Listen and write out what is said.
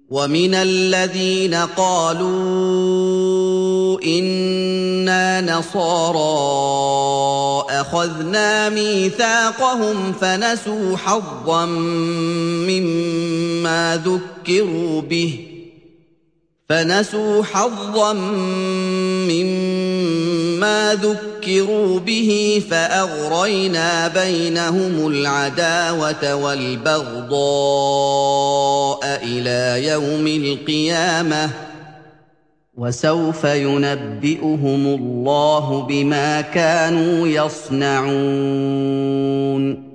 وَمِنَ الَّذِينَ قَالُوا إِنَّا نَصَارَىٰ أَخَذْنَا مِيثَاقَهُمْ فَنَسُوا حَظًّا مِّمَّا ذُكِّرُوا بِهِ فَأَغْرَيْنَا بَيْنَهُمُ الْعَدَاوَةَ وَالْبَغْضَاءَ إِلَىٰ يَوْمِ الْقِيَامَةِ ۚ وَسَوْفَ يُنَبِّئُهُمُ اللَّهُ بِمَا كَانُوا يَصْنَعُونَ